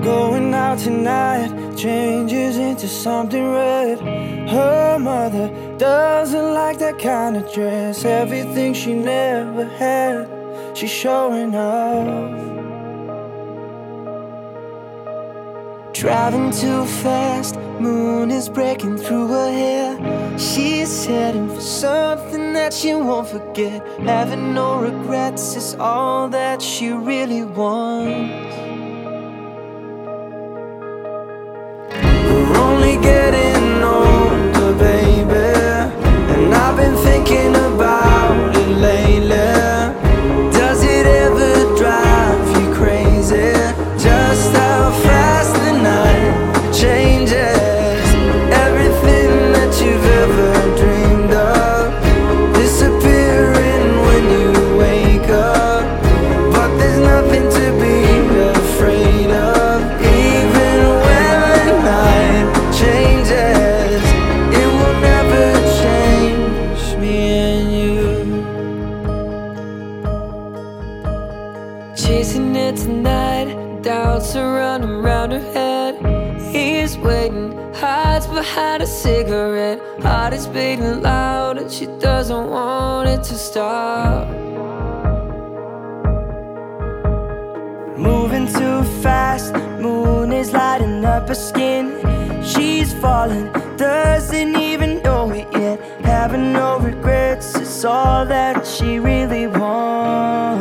Going out tonight changes into something red. Her mother doesn't like that kind of dress. Everything she never had, she's showing off. Driving too fast, moon is breaking through her hair. She's heading for something that she won't forget. Having no regrets is all that she really wants. We're only getting older, baby, and I've been thinking about it lately. Does it ever drive you crazy? Just how fast the night changes. Everything that you've ever dreamed of disappearing when you wake up. But there's nothing to be afraid of. Even when the night changes, it will never change me and you. Chasing it tonight, doubts are running round her head. He's waiting, hides behind a cigarette. Heart is beating loud and she doesn't want it to stop. Moving too fast, moon is lighting up her skin. She's falling, doesn't even know it yet. Having no regrets is all that she really wants.